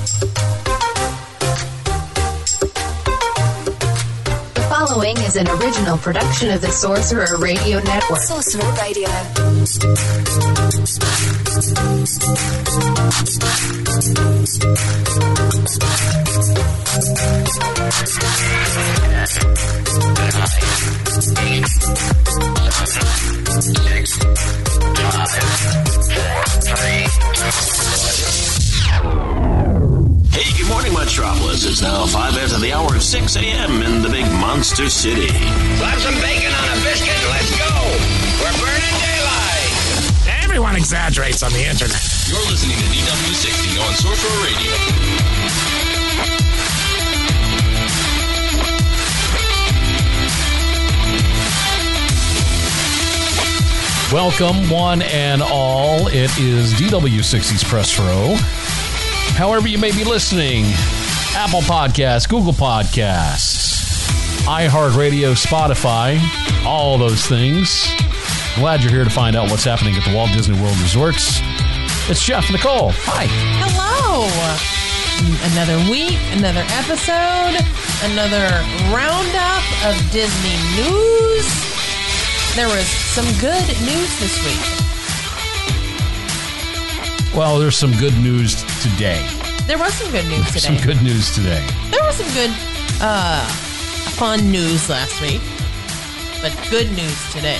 The following is an original production of the Sorcerer Radio Network. Sorcerer Radio. Hey, good morning, Metropolis. It's now 5 after the hour of 6 a.m. in the big Monster City. Slap some bacon on a biscuit and let's go. We're burning daylight. Everyone exaggerates on the internet. You're listening to DW60 on Sorcerer Radio. Welcome, one and all. It is DW60's Press Row. However you may be listening, Apple Podcasts, Google Podcasts, iHeartRadio, Spotify, all those things. Glad you're here to find out what's happening at the Walt Disney World Resorts. It's Jeff and Nicole. Hi. Hello. Another week, another episode, another roundup of Disney news. There was some good news this week. Well, there's some good news today. There was some good news today. Some good news today. There was some good, fun news last week, but good news today.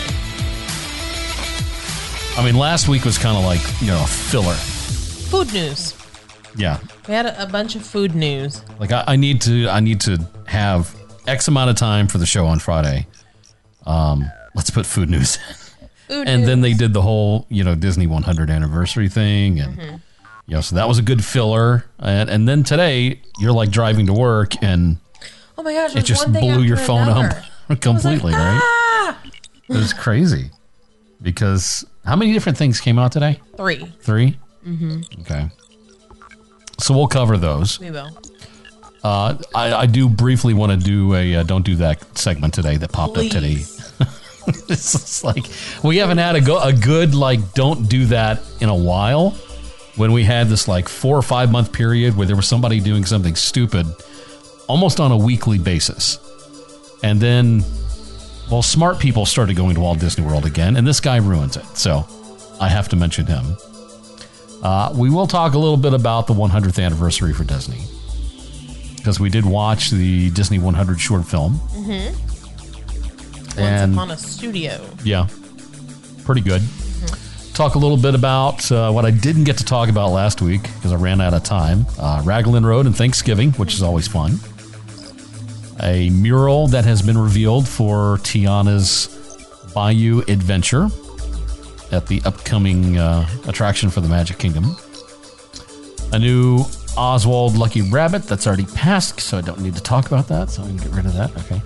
I mean, last week was kind of like, a filler. Food news. Yeah. We had a bunch of food news. Like, I need to have X amount of time for the show on Friday. Let's put food news in. And then they did the whole, Disney 100 anniversary thing. And, so that was a good filler. And then today, you're like driving to work and oh my gosh, it just blew your phone up completely, right? It was crazy. Because how many different things came out today? 3. 3? Mm-hmm. Okay. So we'll cover those. We will. I do briefly want to do a Don't Do That segment today that popped up today. It's just like we haven't had a good like don't do that in a while. When we had this like 4 or 5 month period where there was somebody doing something stupid almost on a weekly basis. And then, smart people started going to Walt Disney World again, and this guy ruins it. So I have to mention him. We will talk a little bit about the 100th anniversary for Disney. Because we did watch the Disney 100 short film. Mm-hmm. And Once Upon a Studio. Yeah. Pretty good. Mm-hmm. Talk a little bit about what I didn't get to talk about last week because I ran out of time. Raglan Road and Thanksgiving, which is always fun. A mural that has been revealed for Tiana's Bayou Adventure at the upcoming attraction for the Magic Kingdom. A new Oswald Lucky Rabbit that's already passed, so I don't need to talk about that, so I can get rid of that. Okay.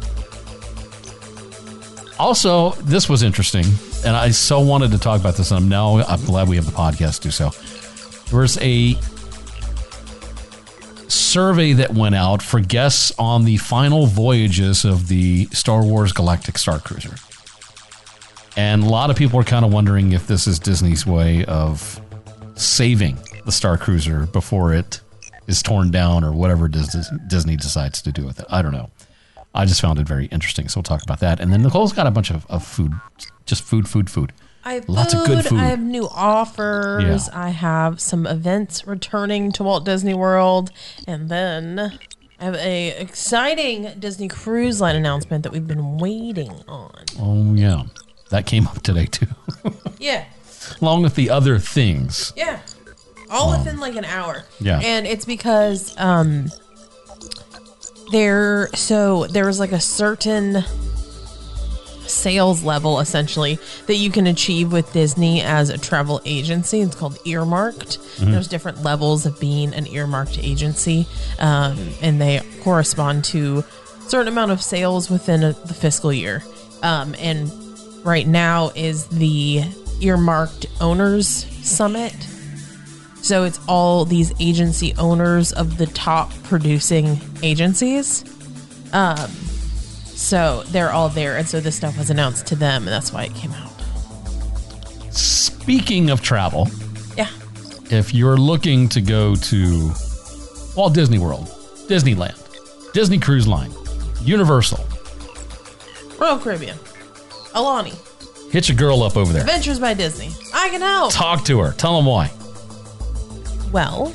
Also, this was interesting, and I so wanted to talk about this, and I'm glad we have the podcast to do so. There was a survey that went out for guests on the final voyages of the Star Wars Galactic Star Cruiser. And a lot of people are kind of wondering if this is Disney's way of saving the Star Cruiser before it is torn down or whatever Disney decides to do with it. I don't know. I just found it very interesting, so we'll talk about that. And then Nicole's got a bunch of food, just food. I have lots of good food. I have new offers. Yeah. I have some events returning to Walt Disney World. And then I have a exciting Disney Cruise Line announcement that we've been waiting on. Oh, yeah. That came up today, too. Yeah. Along with the other things. Yeah. All within like an hour. Yeah. And it's because there was like a certain sales level essentially that you can achieve with Disney as a travel agency. It's called earmarked. Mm-hmm. There's different levels of being an earmarked agency, and they correspond to a certain amount of sales within the fiscal year. And right now is the earmarked owners summit. So it's all these agency owners of the top producing agencies. So they're all there. And so this stuff was announced to them, and that's why it came out. Speaking of travel. Yeah. If you're looking to go to Walt Disney World, Disneyland, Disney Cruise Line, Universal. Royal Caribbean. Alani. Hit your girl up over there. Adventures by Disney. I can help. Talk to her. Tell them why. Well,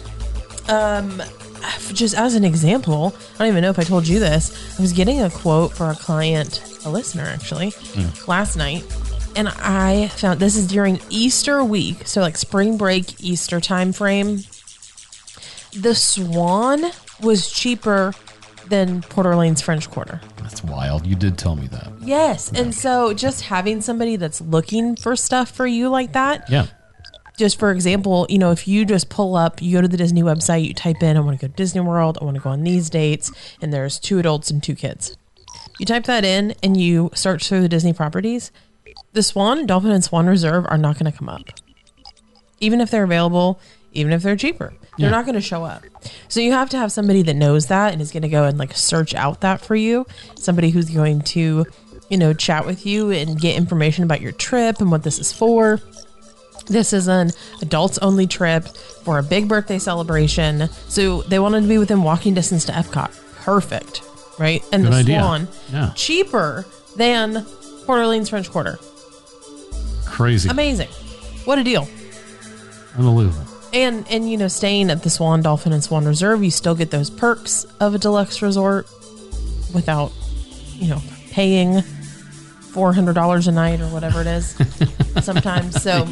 just as an example, I don't even know if I told you this. I was getting a quote for a client, a listener actually, last night. And I found this is during Easter week. So like spring break, Easter time frame. The Swan was cheaper than Port Orleans French Quarter. That's wild. You did tell me that. Yes. And so just having somebody that's looking for stuff for you like that. Yeah. Just for example, you know, if you just pull up, you go to the Disney website, you type in, I want to go to Disney World, I want to go on these dates, and there's 2 adults and 2 kids. You type that in and you search through the Disney properties, the Swan, Dolphin, and Swan Reserve are not going to come up. Even if they're available, even if they're cheaper. They're not going to show up. So you have to have somebody that knows that and is going to go and like search out that for you. Somebody who's going to, you know, chat with you and get information about your trip and what this is for. This is an adults only trip for a big birthday celebration. So they wanted to be within walking distance to Epcot. Perfect. Right? And Good the idea. Swan, Yeah. cheaper than Port Orleans French Quarter. Crazy. Amazing. What a deal. Unbelievable. And you know, staying at the Swan, Dolphin, and Swan Reserve, you still get those perks of a deluxe resort without, you know, paying $400 a night or whatever it is sometimes. So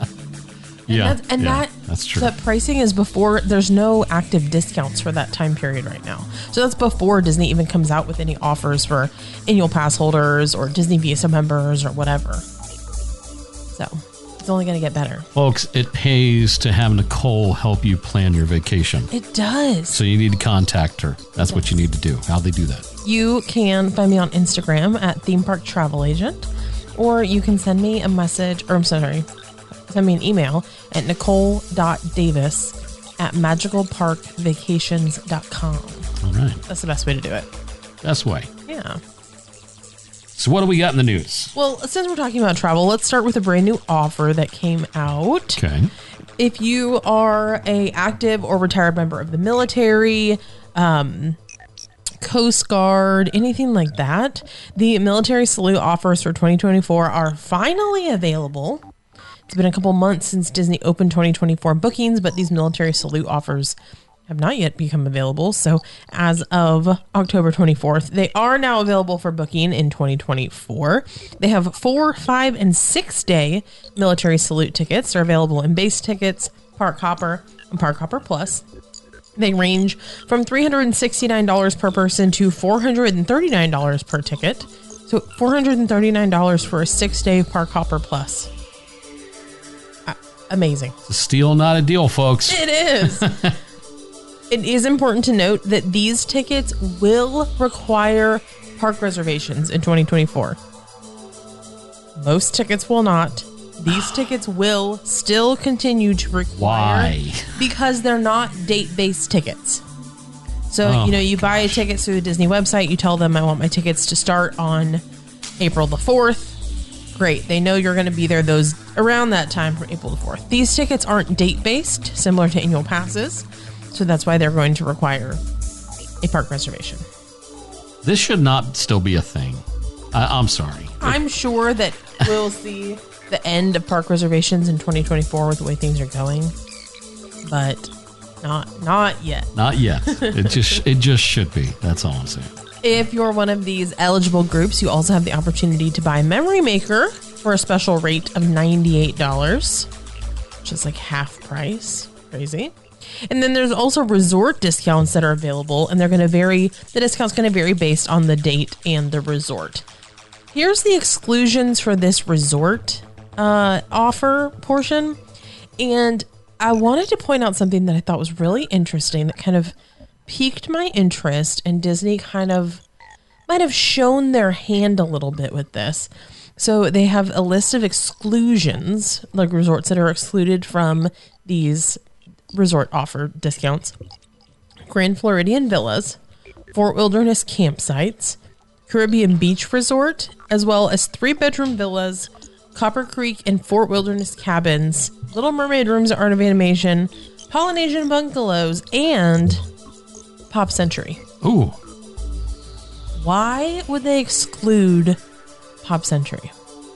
That's true. That pricing is before, there's no active discounts for that time period right now. So that's before Disney even comes out with any offers for annual pass holders or Disney Visa members or whatever. So it's only going to get better. Folks, it pays to have Nicole help you plan your vacation. It does. So you need to contact her. That's what you need to do. How they do that? You can find me on Instagram at Theme Park Travel Agent, or you can send me a message, or I'm sorry, send me an email at nicole.davis@magicalparkvacations.com. All right. That's the best way to do it. Best way. Yeah. So what do we got in the news? Well, since we're talking about travel, let's start with a brand new offer that came out. Okay. If you are a active or retired member of the military, Coast Guard, anything like that, the military salute offers for 2024 are finally available. It's been a couple months since Disney opened 2024 bookings, but these military salute offers have not yet become available. So as of October 24th, they are now available for booking in 2024. They have 4, 5, and 6 day military salute tickets. They're available in base tickets, Park Hopper, and Park Hopper Plus. They range from $369 per person to $439 per ticket. So $439 for a 6 day Park Hopper Plus. Amazing. It's a steal, not a deal, folks. It is. It is important to note that these tickets will require park reservations in 2024. Most tickets will not. These tickets will still continue to require. Why? Because they're not date-based tickets. So, you buy a ticket through the Disney website. You tell them, I want my tickets to start on April the 4th. Great. They know you're going to be there around that time for April the 4th. These tickets aren't date-based, similar to annual passes. So that's why they're going to require a park reservation. This should not still be a thing. I'm sorry. I'm sure that we'll see the end of park reservations in 2024 with the way things are going, but not yet. Not yet. It just should be. That's all I'm saying. If you're one of these eligible groups, you also have the opportunity to buy Memory Maker for a special rate of $98, which is like half price. Crazy. And then there's also resort discounts that are available, and they're going to vary. The discount's going to vary based on the date and the resort. Here's the exclusions for this resort offer portion. And I wanted to point out something that I thought was really interesting that kind of piqued my interest, and Disney kind of might have shown their hand a little bit with this. So they have a list of exclusions, like resorts that are excluded from these resort offer discounts: Grand Floridian Villas, Fort Wilderness Campsites, Caribbean Beach Resort, as well as 3-bedroom villas, Copper Creek and Fort Wilderness Cabins, Little Mermaid Rooms at Art of Animation, Polynesian Bungalows, and Pop Century. Ooh. Why would they exclude Pop Century?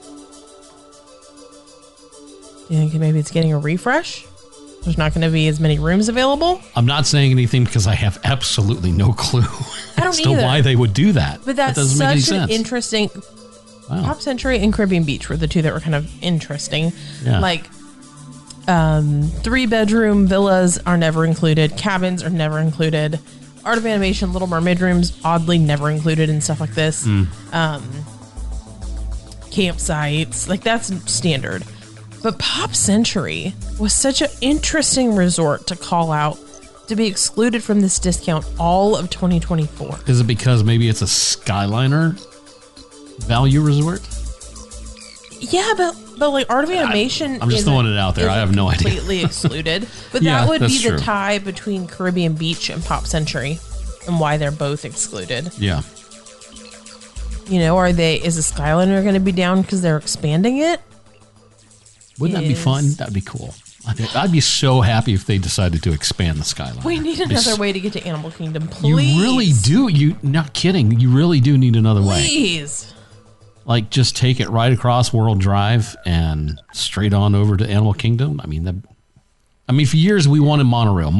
Do you think maybe it's getting a refresh? There's not going to be as many rooms available? I'm not saying anything because I have absolutely no clue I don't as to either. why they would do that. But that's that doesn't make any such an sense. interesting... Wow. Pop Century and Caribbean Beach were the two that were kind of interesting. Yeah. Like, 3-bedroom villas are never included. Cabins are never included. Art of Animation, Little Mermaid rooms, oddly never included in stuff like this. Campsites, like that's standard. But Pop Century was such an interesting resort to call out to be excluded from this discount all of 2024. Is it because maybe it's a Skyliner value resort? Yeah, but like Art of Animation, I'm just throwing it out there. I have no idea. Completely excluded, but Yeah, that would that's be the true. tie between Caribbean Beach and Pop Century, and why they're both excluded. Yeah. You know, is the Skyliner going to be down because they're expanding it? Wouldn't that be fun? That'd be cool. I'd be so happy if they decided to expand the Skyliner. We need another way to get to Animal Kingdom, please. You really do. You not kidding. You really do need another way. Please. Like, just take it right across World Drive and straight on over to Animal Kingdom. I mean, for years we wanted monorail.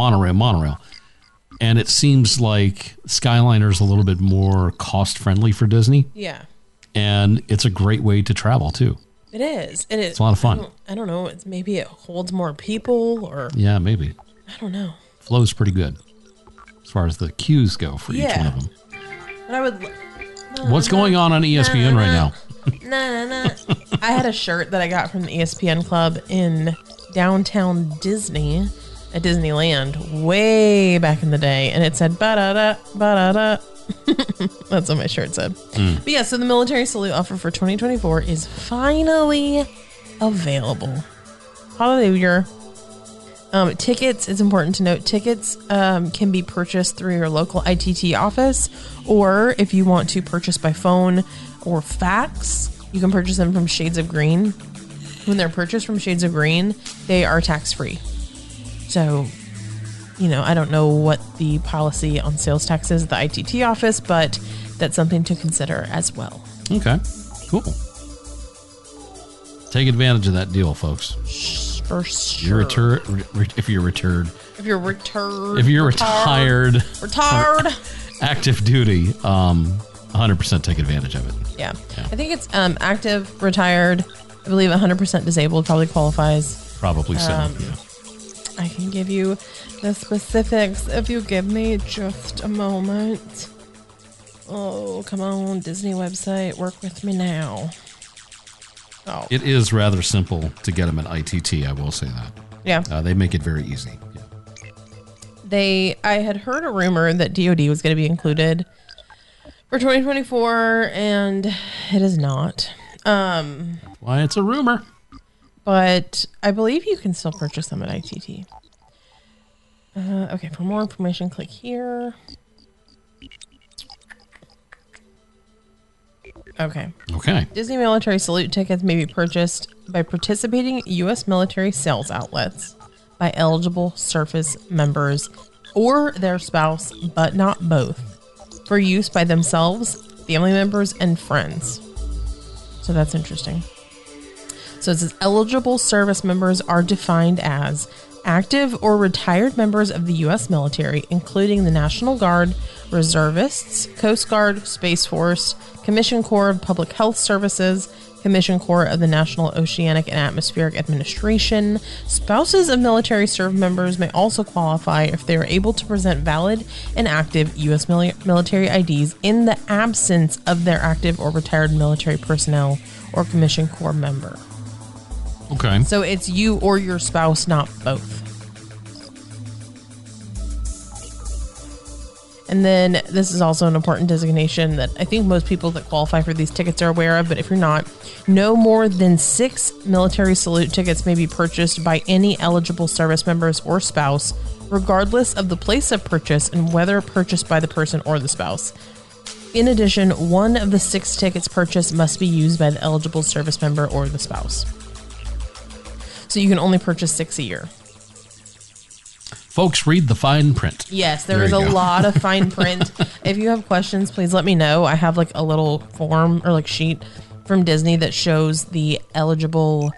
And it seems like Skyliner's a little bit more cost-friendly for Disney. Yeah. And it's a great way to travel, too. It is. It is. It's a lot of fun. I don't know. Maybe it holds more people or... Yeah, maybe. I don't know. Flow's pretty good as far as the queues go for each one of them. But I would... What's going on ESPN right now? Nah. I had a shirt that I got from the ESPN Club in downtown Disney at Disneyland way back in the day, and it said ba-da-da, ba-da-da. That's what my shirt said. But yeah, so the military salute offer for 2024 is finally available. Holiday year. Tickets, it's important to note, tickets can be purchased through your local ITT office, or if you want to purchase by phone or fax, you can purchase them from Shades of Green. When they're purchased from Shades of Green, they are tax-free. So, I don't know what the policy on sales tax is at the ITT office, but that's something to consider as well. Okay, cool. Take advantage of that deal, folks. For sure. If you're retired, active duty, 100% take advantage of it. Yeah. I think it's active, retired. I believe 100% disabled probably qualifies. Probably so. Yeah. I can give you the specifics if you give me just a moment. Oh, come on, Disney website, work with me now. Oh. It is rather simple to get them at ITT, I will say that. Yeah. They make it very easy. Yeah. I had heard a rumor that DoD was going to be included for 2024, and it is not. Why, it's a rumor. But I believe you can still purchase them at ITT. Okay, for more information, click here. Okay. Disney military salute tickets may be purchased by participating U.S. military sales outlets by eligible service members or their spouse, but not both, for use by themselves, family members, and friends. So that's interesting. So it says eligible service members are defined as active or retired members of the U.S. military, including the National Guard, reservists, Coast Guard, Space Force, Commissioned Corps of Public Health Services, Commissioned Corps of the National Oceanic and Atmospheric Administration. Spouses of military service members may also qualify if they are able to present valid and active U.S. military IDs in the absence of their active or retired military personnel or Commissioned Corps member. Okay. So it's you or your spouse, not both. And then this is also an important designation that I think most people that qualify for these tickets are aware of, but if you're not, no more than 6 military salute tickets may be purchased by any eligible service members or spouse, regardless of the place of purchase and whether purchased by the person or the spouse. In addition, one of the 6 tickets purchased must be used by the eligible service member or the spouse. So you can only purchase 6 a year. Folks, read the fine print. Yes, there There is you a go. lot of fine print. If you have questions, please let me know. I have like a little form or like sheet from Disney that shows the eligible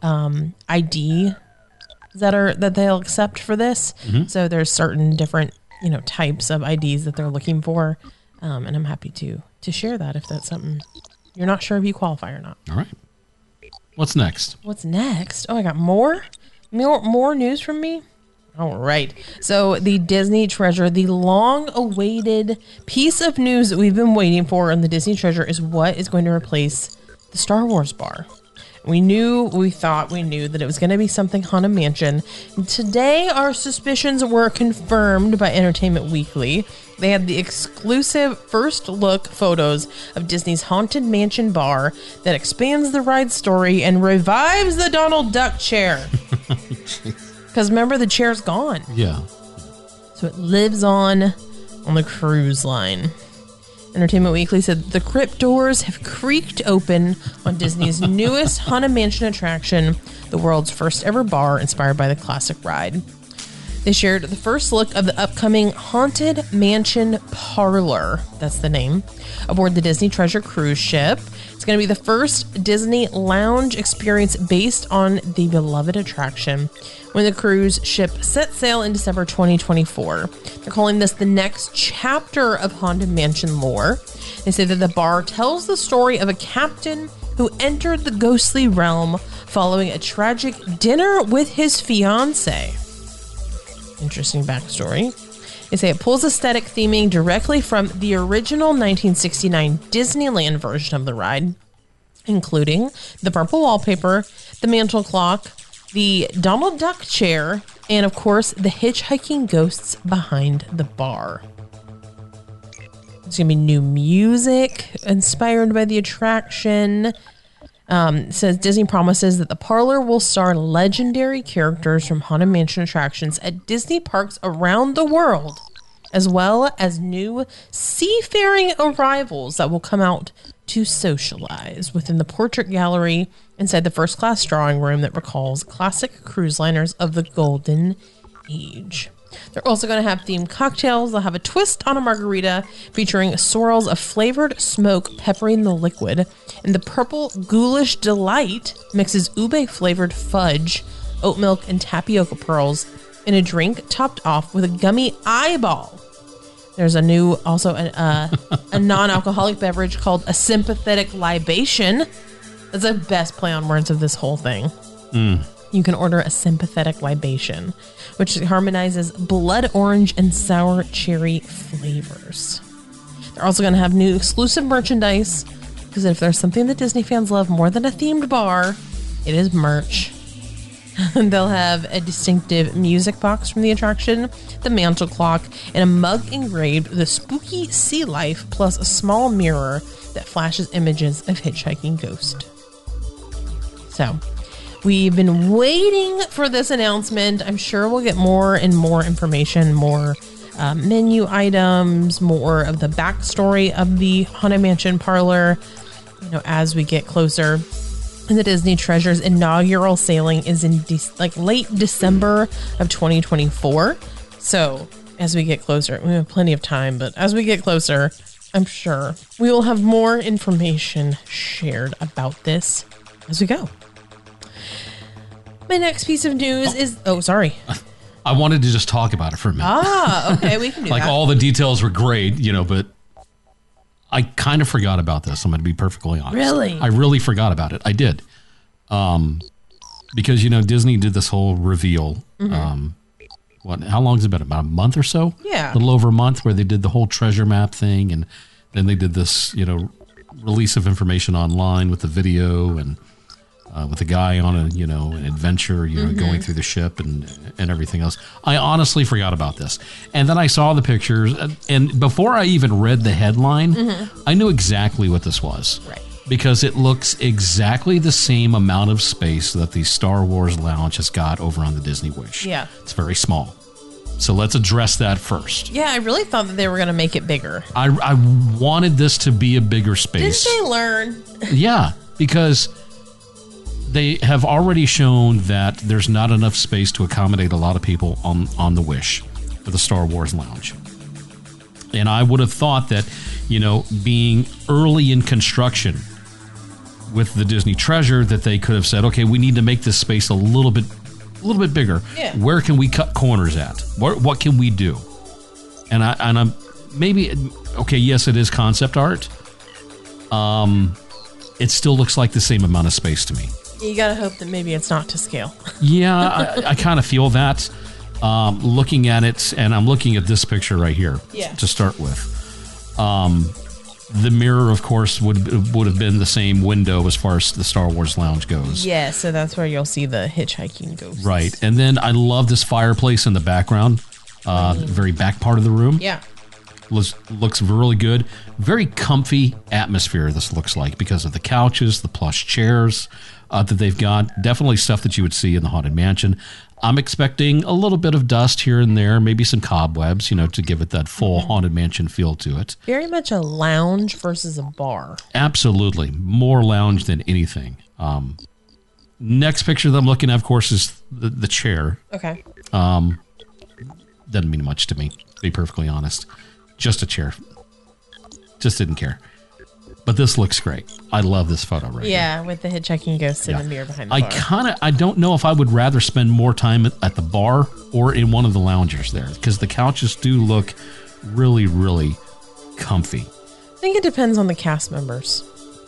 ID that they'll accept for this. So there's certain different types of IDs that they're looking for, and I'm happy to share that if that's something you're not sure if you qualify or not. All right. What's next? What's next? Oh, I got more news from me. All right. So the Disney Treasure, the long-awaited piece of news that we've been waiting for in the Disney Treasure is what is going to replace the Star Wars bar. We thought we knew that it was going to be something Haunted Mansion. And today, our suspicions were confirmed by Entertainment Weekly. They had the exclusive first look photos of Disney's Haunted Mansion bar that expands the ride story and revives the Donald Duck chair. Because remember, the chair's gone. Yeah. So it lives on the cruise line. Entertainment Weekly said the crypt doors have creaked open on Disney's newest Haunted Mansion attraction, the world's first ever bar inspired by the classic ride. They shared the first look of the upcoming Haunted Mansion Parlor, that's the name, aboard the Disney Treasure cruise ship. It's going to be the first Disney lounge experience based on the beloved attraction when the cruise ship set sail in December 2024. They're calling this the next chapter of Haunted Mansion lore. They say that the bar tells the story of a captain who entered the ghostly realm following a tragic dinner with his fiancée. Interesting backstory. They say it pulls aesthetic theming directly from the original 1969 Disneyland version of the ride, including the purple wallpaper, the mantle clock, the Donald Duck chair, and of course, the hitchhiking ghosts behind the bar. There's going to be new music inspired by the attraction. It says Disney promises that the parlor will star legendary characters from Haunted Mansion attractions at Disney parks around the world, as well as new seafaring arrivals that will come out to socialize within the portrait gallery inside the first class drawing room that recalls classic cruise liners of the golden age. They're also going to have themed cocktails. They'll have a twist on a margarita featuring swirls of flavored smoke peppering the liquid. And the purple ghoulish delight mixes ube-flavored fudge, oat milk, and tapioca pearls in a drink topped off with a gummy eyeball. There's a non-alcoholic beverage called a sympathetic libation. That's the best play on words of this whole thing. You can order a sympathetic libation, which harmonizes blood orange and sour cherry flavors. They're also going to have new exclusive merchandise, because if there's something that Disney fans love more than a themed bar, it is merch. They'll have a distinctive music box from the attraction, the mantle clock, and a mug engraved with a spooky sea life, plus a small mirror that flashes images of hitchhiking ghost. So, we've been waiting for this announcement. I'm sure we'll get more and more information, more menu items, more of the backstory of the Haunted Mansion parlor, as we get closer. And the Disney Treasure's inaugural sailing is in late December of 2024. So as we get closer, we have plenty of time, but as we get closer, I'm sure we will have more information shared about this as we go. My next piece of news is... Oh, sorry. I wanted to just talk about it for a minute. Okay, we can do that. All the details were great, but I kind of forgot about this. I'm going to be perfectly honest. Really? I really forgot about it. I did. Because, Disney did this whole reveal. How long has it been? About a month or so? Yeah. A little over a month, where they did the whole treasure map thing. And then they did this, release of information online with the video and with a guy on an adventure, going through the ship and everything else. I honestly forgot about this. And then I saw the pictures, and before I even read the headline, I knew exactly what this was. Right. Because it looks exactly the same amount of space that the Star Wars Lounge has got over on the Disney Wish. Yeah. It's very small. So let's address that first. Yeah, I really thought that they were going to make it bigger. I wanted this to be a bigger space. Didn't they learn? Yeah, because they have already shown that there's not enough space to accommodate a lot of people on the Wish for the Star Wars Lounge. And I would have thought that, being early in construction with the Disney Treasure, that they could have said, okay, we need to make this space a little bit bigger. Yeah. Where can we cut corners at? What can we do? And I'm maybe, okay, yes, it is concept art. It still looks like the same amount of space to me. You gotta hope that maybe it's not to scale. Yeah, I kind of feel that. Looking at it, and I'm looking at this picture right here to start with. The mirror, of course, would have been the same window as far as the Star Wars Lounge goes. Yeah, so that's where you'll see the hitchhiking ghosts. Right, and then I love this fireplace in the background, very back part of the room. Yeah. Looks really good. Very comfy atmosphere, this looks like, because of the couches, the plush chairs that they've got. Definitely stuff that you would see in the Haunted Mansion. I'm expecting a little bit of dust here and there, maybe some cobwebs, to give it that full Haunted Mansion feel to it. Very much a lounge versus a bar. Absolutely. More lounge than anything. Next picture that I'm looking at, of course, is the chair. Okay. Doesn't mean much to me, to be perfectly honest. Just a chair. Just didn't care. But this looks great. I love this photo right here. Yeah, with the hitchhiking ghost in the mirror behind the bar. I don't know if I would rather spend more time at the bar or in one of the loungers there, because the couches do look really, really comfy. I think it depends on the cast members.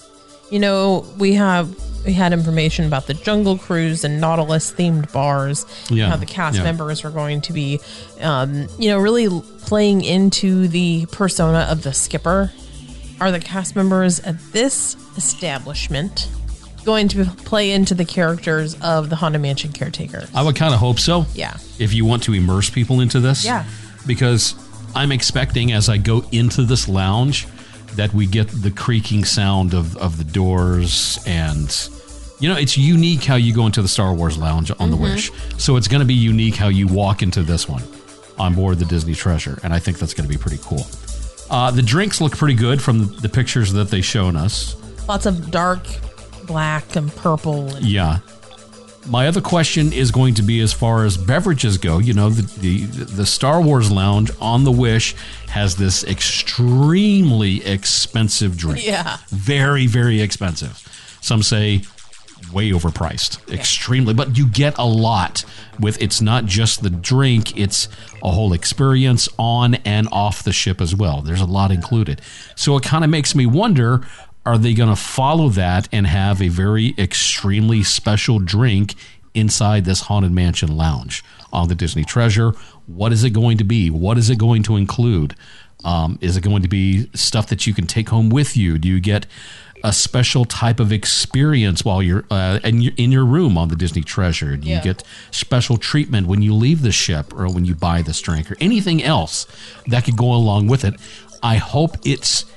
We had information about the Jungle Cruise and Nautilus themed bars. Yeah, how the cast members were going to be, really playing into the persona of the skipper. Are the cast members at this establishment going to play into the characters of the Haunted Mansion caretakers? I would kind of hope so. Yeah. If you want to immerse people into this. Yeah. Because I'm expecting, as I go into this lounge, that we get the creaking sound of the doors, and it's unique how you go into the Star Wars Lounge on the Wish. So it's going to be unique how you walk into this one on board the Disney Treasure, and I think that's going to be pretty cool. The drinks look pretty good from the pictures that they've shown us. Lots of dark black and purple. Yeah. My other question is going to be, as far as beverages go, the Star Wars Lounge on the Wish has this extremely expensive drink. Yeah. Very, very expensive. Some say way overpriced. Extremely. But you get a lot with, it's not just the drink, it's a whole experience on and off the ship as well. There's a lot included. So it kind of makes me wonder, are they going to follow that and have a very extremely special drink inside this Haunted Mansion Lounge on the Disney Treasure? What is it going to be? What is it going to include? Is it going to be stuff that you can take home with you? Do you get a special type of experience while you're in your room on the Disney Treasure? Do you get special treatment when you leave the ship, or when you buy this drink, or anything else that could go along with it? I hope it's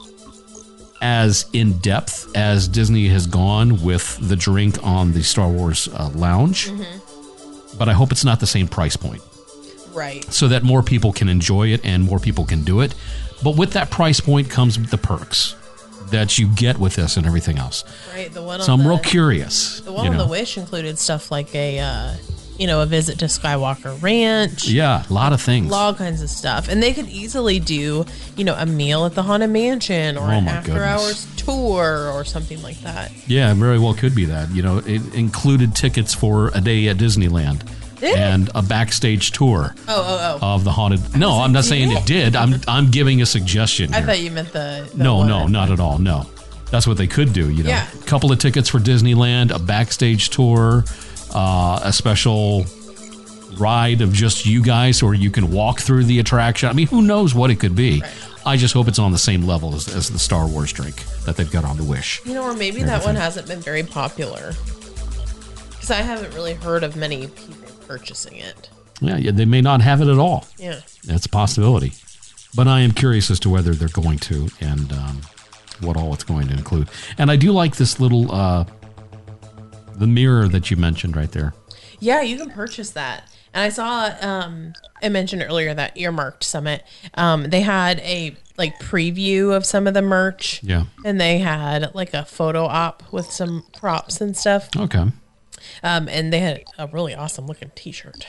as in-depth as Disney has gone with the drink on the Star Wars Lounge, but I hope it's not the same price point. Right. So that more people can enjoy it and more people can do it. But with that price point comes the perks that you get with this and everything else. Right. I'm real curious. The one on the Wish included stuff like a visit to Skywalker Ranch. Yeah, a lot of things. All kinds of stuff. And they could easily do, a meal at the Haunted Mansion, or an after-hours tour or something like that. Yeah, it very well could be that. It included tickets for a day at Disneyland. And a backstage tour of the haunted. No, I'm not saying it did. I'm giving a suggestion here. I thought you meant the no, not at all. No, that's what they could do. A couple of tickets for Disneyland, a backstage tour, a special ride of just you guys, or you can walk through the attraction. I mean, who knows what it could be? Right. I just hope it's on the same level as the Star Wars drink that they've got on the Wish. Or maybe that one hasn't been very popular, because I haven't really heard of many people purchasing it. Yeah, they may not have it at all. Yeah. That's a possibility. But I am curious as to whether they're going to, and what all it's going to include. And I do like this little, the mirror that you mentioned right there. Yeah, you can purchase that. And I saw, I mentioned earlier that Earmarked Summit. They had a like preview of some of the merch. Yeah. And they had like a photo op with some props and stuff. Okay. And they had a really awesome looking t-shirt.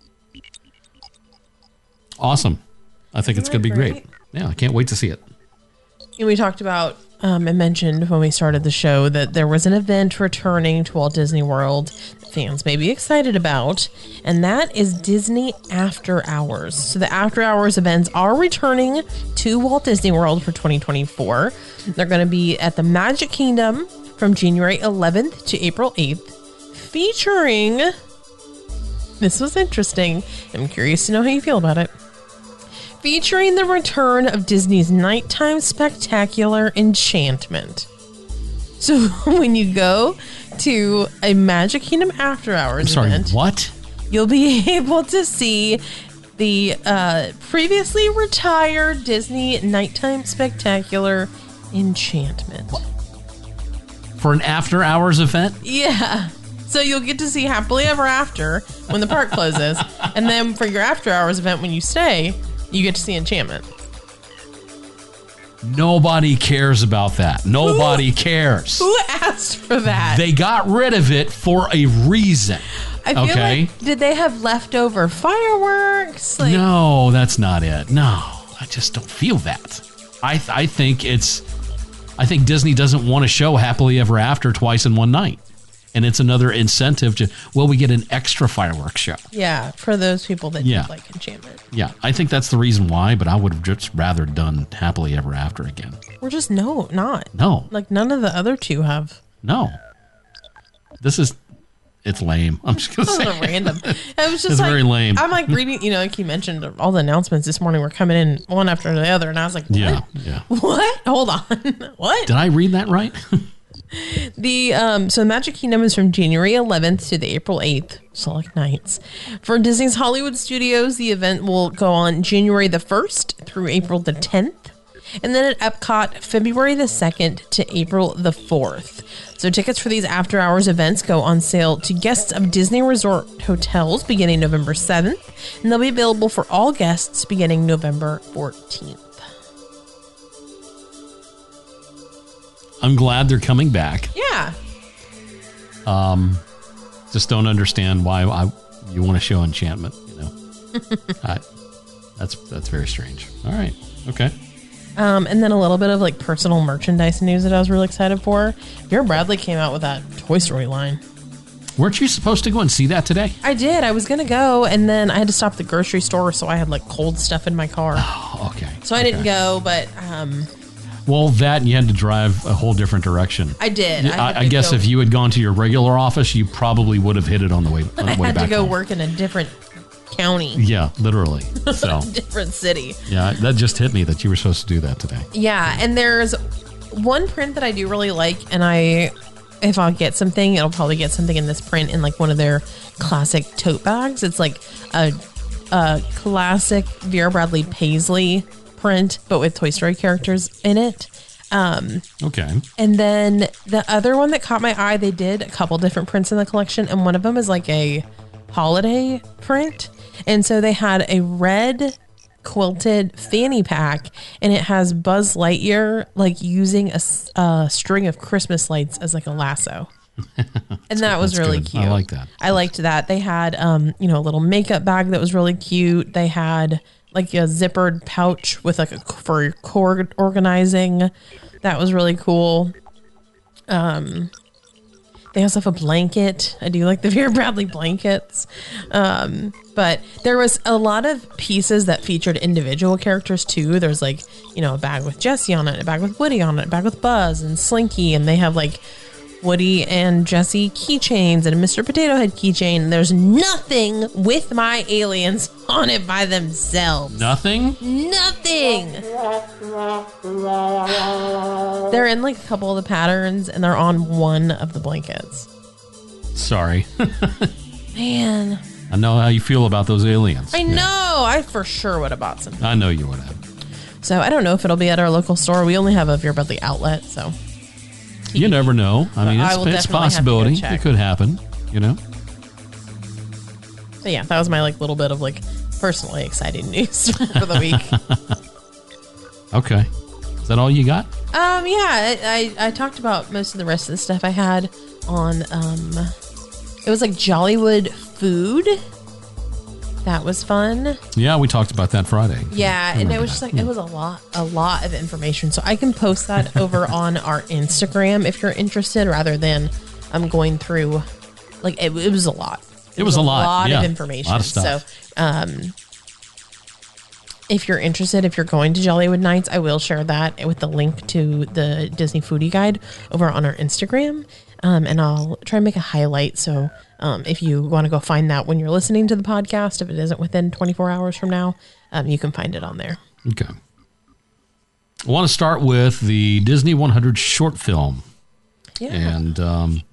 Awesome. I think it's going to be great. Yeah, I can't wait to see it. And we talked about, I mentioned when we started the show that there was an event returning to Walt Disney World that fans may be excited about, and that is Disney After Hours. So the After Hours events are returning to Walt Disney World for 2024. They're going to be at the Magic Kingdom from January 11th to April 8th, featuring, this was interesting, I'm curious to know how you feel about it, featuring the return of Disney's nighttime spectacular Enchantment. So when you go to a Magic Kingdom After Hours event, what? You'll be able to see the previously retired Disney nighttime spectacular Enchantment. For an After Hours event? Yeah. So you'll get to see Happily Ever After when the park closes. And then for your After Hours event when you stay, you get to see Enchantment. Nobody cares about that. Nobody cares. Who asked for that? They got rid of it for a reason. I feel like, did they have leftover fireworks? Like, no, that's not it. No, I just don't feel that. I think Disney doesn't want to show Happily Ever After twice in one night. And it's another incentive to, we get an extra fireworks show. Yeah, for those people that don't like Enchantment. Yeah, I think that's the reason why, but I would have just rather done Happily Ever After again. Or just not. No. Like none of the other two have. No. It's lame. I'm just going to say. Random. It was just it's like, very lame. I'm like reading, like you mentioned, all the announcements this morning were coming in one after the other. And I was like, what? Yeah. What? Hold on. What? Did I read that right? So Magic Kingdom is from January 11th to the April 8th, select nights. For Disney's Hollywood Studios, the event will go on January the 1st through April the 10th. And then at Epcot, February the 2nd to April the 4th. So tickets for these after hours events go on sale to guests of Disney Resort hotels beginning November 7th. And they'll be available for all guests beginning November 14th. I'm glad they're coming back. Yeah. Just don't understand why you want to show Enchantment, That's very strange. All right. Okay. And then a little bit of like personal merchandise news that I was really excited for. Vera Bradley came out with that Toy Story line. Weren't you supposed to go and see that today? I did. I was going to go, and then I had to stop at the grocery store, so I had like cold stuff in my car. Oh, okay. So I didn't go, but... well, that and you had to drive a whole different direction. I did. I guess if you had gone to your regular office, you probably would have hit it on the way back I had to go home. work in a different county. Yeah, literally. So different city. Yeah, that just hit me that you were supposed to do that today. Yeah, and there's one print that I do really like, and if I'll get something, it'll probably get something in this print in like one of their classic tote bags. It's like a classic Vera Bradley Paisley print, but with Toy Story characters in it. Okay. And then the other one that caught my eye, they did a couple different prints in the collection, and one of them is like a holiday print. And so they had a red quilted fanny pack, and it has Buzz Lightyear like using a string of Christmas lights as like a lasso. And that was really good. cute. I like that. I liked that. They had a little makeup bag that was really cute. They had like a zippered pouch with like for cord organizing. That was really cool. They also have a blanket. I do like the Vera Bradley blankets. But there was a lot of pieces that featured individual characters too. There's like, a bag with Jessie on it, a bag with Woody on it, a bag with Buzz and Slinky. And they have like Woody and Jessie keychains and a Mr. Potato Head keychain. There's nothing with my aliens on it by themselves. Nothing? Nothing. They're in like a couple of the patterns and they're on one of the blankets. Sorry. Man. I know how you feel about those aliens. I know. I for sure would have bought some. I know you would have. So I don't know if it'll be at our local store. We only have a Vera Bradley outlet, so. You never know. I mean, it's a possibility. It could happen, But yeah, that was my like little bit of like personally exciting news for the week. Okay. Is that all you got? Yeah, I talked about most of the rest of the stuff I had on, it was like Jollywood Food. That was fun. Yeah, we talked about that Friday. Yeah, and it was just like, it was a lot of information. So I can post that over on our Instagram if you're interested, rather than I'm going through, like, it was a lot. It was a lot of information. A lot of stuff. So, if you're interested, if you're going to Jollywood Nights, I will share that with the link to the Disney Foodie Guide over on our Instagram. And I'll try and make a highlight. So if you want to go find that when you're listening to the podcast, if it isn't within 24 hours from now, you can find it on there. Okay. I want to start with the Disney 100 short film. Yeah. And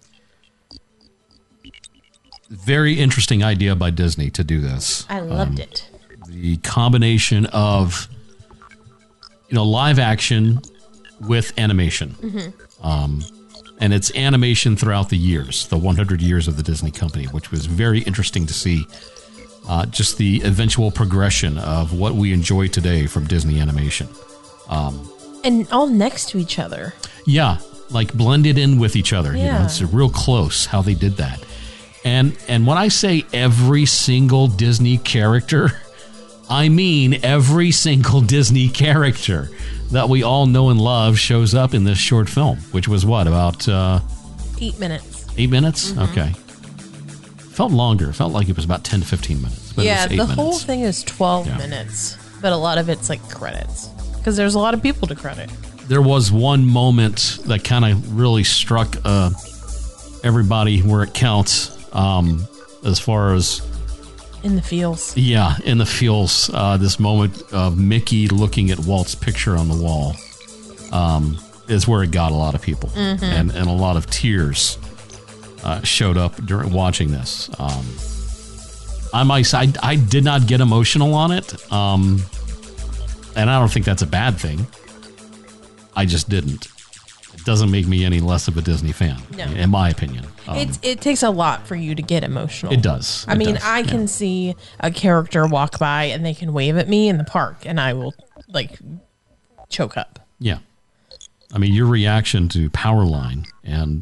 very interesting idea by Disney to do this. I loved it. The combination of, live action with animation. Mm-hmm. And it's animation throughout the years, the 100 years of the Disney company, which was very interesting to see. Just the eventual progression of what we enjoy today from Disney animation. And all next to each other. Yeah, like blended in with each other. Yeah. It's real close how they did that. And when I say every single Disney character, I mean every single Disney character that we all know and love shows up in this short film, which was what, about 8 minutes. 8 minutes? Mm-hmm. Okay. Felt longer. Felt like it was about 10 to 15 minutes. But Yeah, it was 8 the minutes. whole thing is 12 minutes, but a lot of it's like credits because there's a lot of people to credit. There was one moment that kind of really struck everybody where it counts, as far as In the feels. Yeah, in the feels, this moment of Mickey looking at Walt's picture on the wall is where it got a lot of people. Mm-hmm. And a lot of tears showed up during watching this. I might say I did not get emotional on it, and I don't think that's a bad thing. I just didn't. It doesn't make me any less of a Disney fan, in my opinion. It takes a lot for you to get emotional. It does. I mean, I can see a character walk by and they can wave at me in the park and I will like choke up. Yeah. I mean, your reaction to Powerline and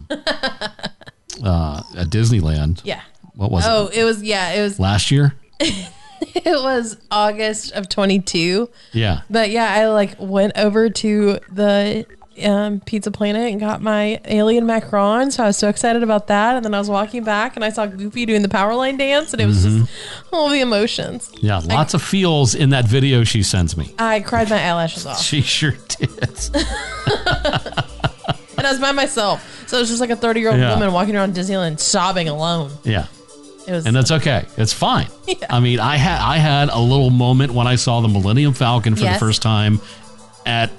at Disneyland. Yeah. What was it? Oh, it was Last year? it was August of 22. Yeah. But yeah, I like went over to the Pizza Planet and got my alien macaron, so I was so excited about that. And then I was walking back and I saw Goofy doing the Powerline dance, and it was just all the emotions. Yeah, lots of feels in that video she sends me. I cried my eyelashes off. She sure did. And I was by myself, so it was just like a 30-year-old woman walking around Disneyland sobbing alone. Yeah. It was, And that's okay. It's fine. Yeah. I mean, I had a little moment when I saw the Millennium Falcon for the first time at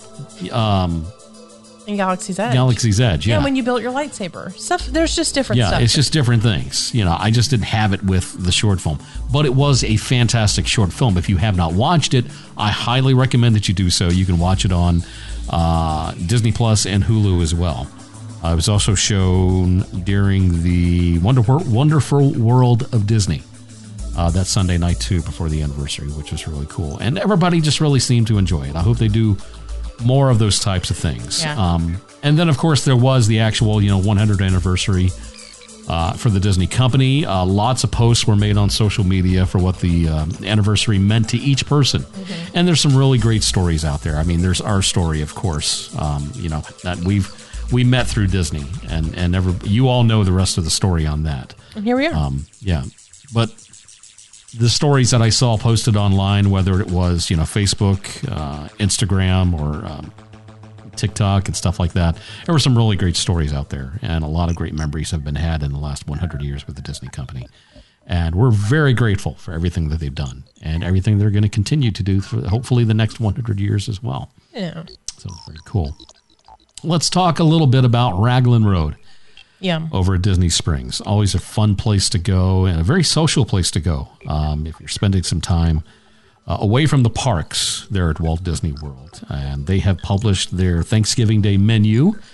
in Galaxy's Edge. Galaxy's Edge. Yeah. Yeah, when you built your lightsaber. Stuff. There's just different Yeah, stuff. it's just different things. I just didn't have it with the short film. But it was a fantastic short film. If you have not watched it, I highly recommend that you do so. You can watch it on Disney Plus and Hulu as well. It was also shown during the Wonderful World of Disney that Sunday night, too, before the anniversary, which was really cool. And everybody just really seemed to enjoy it. I hope they do more of those types of things. Yeah. And then, of course, there was the actual, 100th anniversary for the Disney company. Lots of posts were made on social media for what the anniversary meant to each person. Mm-hmm. And there's some really great stories out there. I mean, there's our story, of course, that we met through Disney, and you all know the rest of the story on that. And here we are. Yeah. But the stories that I saw posted online, whether it was, Facebook, Instagram, or TikTok and stuff like that, there were some really great stories out there, and a lot of great memories have been had in the last 100 years with the Disney company. And we're very grateful for everything that they've done and everything they're going to continue to do for hopefully the next 100 years as well. Yeah. So very cool. Let's talk a little bit about Raglan Road. Yeah. Over at Disney Springs. Always a fun place to go and a very social place to go if you're spending some time away from the parks there at Walt Disney World. And they have published their Thanksgiving Day menu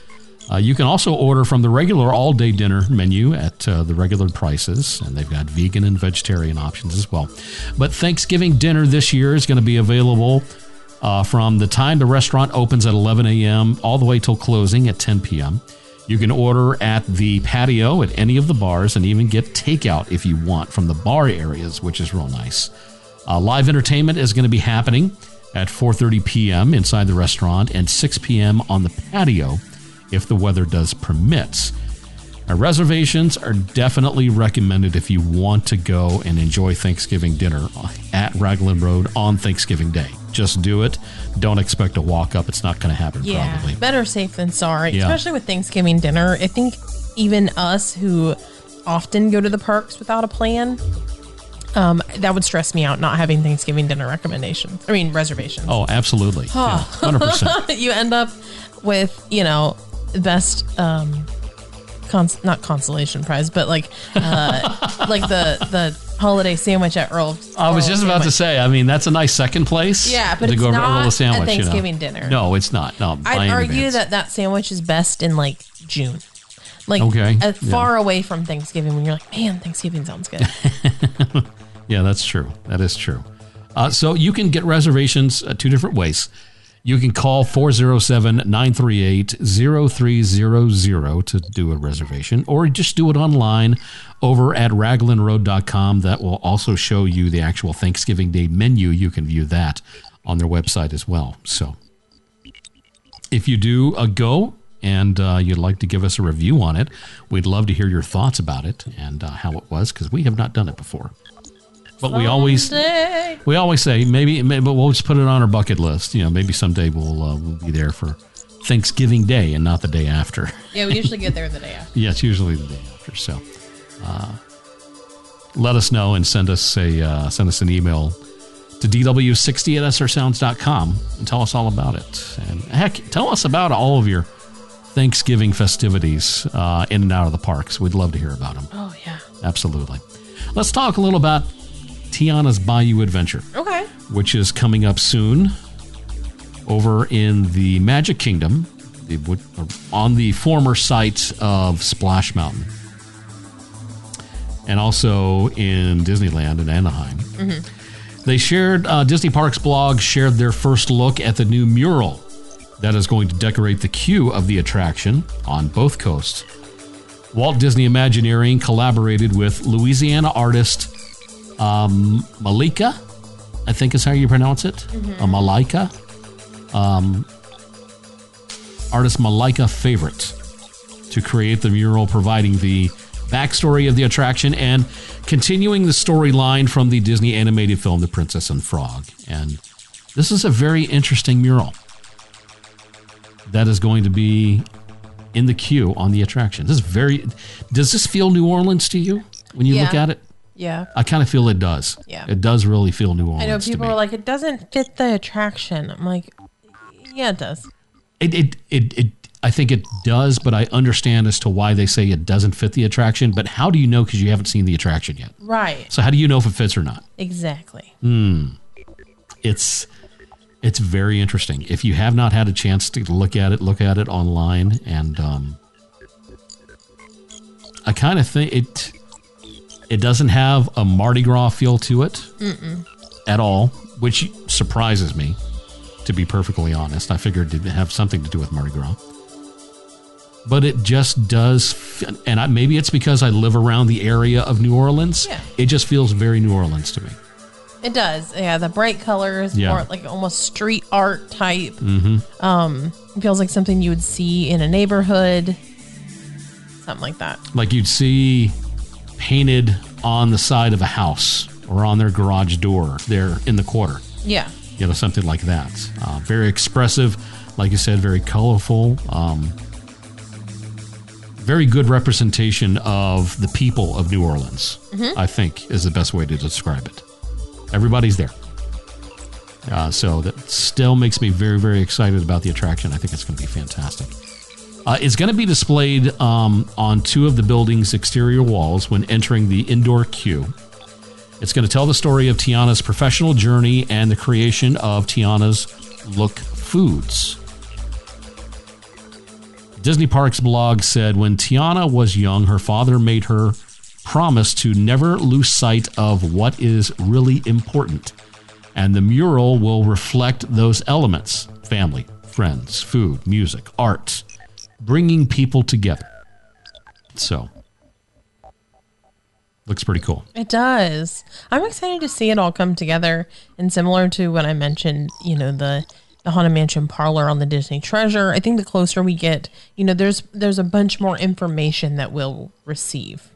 You can also order from the regular all-day dinner menu at the regular prices, and they've got vegan and vegetarian options as well. But Thanksgiving dinner this year is going to be available from the time the restaurant opens at 11 a.m. all the way till closing at 10 p.m. You can order at the patio at any of the bars and even get takeout if you want from the bar areas, which is real nice. Live entertainment is going to be happening at 4:30 p.m. inside the restaurant and 6 p.m. on the patio if the weather does permit. Reservations are definitely recommended if you want to go and enjoy Thanksgiving dinner at Raglan Road on Thanksgiving Day. Just do it. Don't expect to walk up. It's not going to happen, probably. Better safe than sorry, Yeah. especially with Thanksgiving dinner. I think even us who often go to the parks without a plan, that would stress me out not having Thanksgiving dinner reservations. Oh, absolutely. Yeah, 100%. You end up with, the best, not consolation prize, but like the holiday sandwich at Earl's. I was just about to say, that's a nice second place. Yeah, but to it's go over not Earl Sandwich, a Thanksgiving dinner. No, it's not. No, I'd argue that sandwich is best in like June. Like far away from Thanksgiving when you're like, man, Thanksgiving sounds good. Yeah, that's true. That is true. So you can get reservations two different ways. You can call 407-938-0300 to do a reservation, or just do it online over at raglanroad.com. That will also show you the actual Thanksgiving Day menu. You can view that on their website as well. So if you do go and you'd like to give us a review on it, we'd love to hear your thoughts about it and how it was, because we have not done it before. But we always say maybe we'll just put it on our bucket list. Maybe someday we'll be there for Thanksgiving Day and not the day after. Yeah, we usually get there the day after. Yeah, it's usually the day after. So let us know and send us an email to dw60@srsounds.com and tell us all about it. And heck, tell us about all of your Thanksgiving festivities in and out of the parks. We'd love to hear about them. Oh yeah, absolutely. Let's talk a little about Tiana's Bayou Adventure. Okay. Which is coming up soon over in the Magic Kingdom, on the former site of Splash Mountain. And also in Disneyland in Anaheim. Mm-hmm. They shared, Disney Parks blog shared their first look at the new mural that is going to decorate the queue of the attraction on both coasts. Walt Disney Imagineering collaborated with Louisiana artist Malika, I think is how you pronounce it. Mm-hmm. Malika. Artist Malika Favorite to create the mural, providing the backstory of the attraction and continuing the storyline from the Disney animated film The Princess and Frog. And this is a very interesting mural that is going to be in the queue on the attraction. Does this feel New Orleans to you when you look at it? Yeah. I kind of feel it does. Yeah. It does really feel New Orleans. I know people are like, it doesn't fit the attraction. I'm like, yeah, it does. I think it does, but I understand as to why they say it doesn't fit the attraction. But how do you know? Because you haven't seen the attraction yet. Right. So how do you know if it fits or not? Exactly. It's very interesting. If you have not had a chance to look at it online. And I kind of think it doesn't have a Mardi Gras feel to it at all, which surprises me, to be perfectly honest. I figured it would have something to do with Mardi Gras. But it just does, and maybe it's because I live around the area of New Orleans. Yeah. It just feels very New Orleans to me. It does. Yeah, the bright colors, more like almost street art type. Mm-hmm. It feels like something you would see in a neighborhood. Something like that. Like you'd see painted on the side of a house or on their garage door there in the quarter. Yeah. Something like that. Very expressive, like you said, very colorful. Very good representation of the people of New Orleans, I think, is the best way to describe it. Everybody's there. So that still makes me very, very excited about the attraction. I think it's going to be fantastic. It's going to be displayed on two of the building's exterior walls when entering the indoor queue. It's going to tell the story of Tiana's professional journey and the creation of Tiana's Look Foods. Disney Parks blog said, when Tiana was young, her father made her promise to never lose sight of what is really important. And the mural will reflect those elements: family, friends, food, music, art, bringing people together. So, looks pretty cool. It does. I'm excited to see it all come together. And similar to what I mentioned, the Haunted Mansion parlor on the Disney Treasure, I think the closer we get, there's a bunch more information that we'll receive.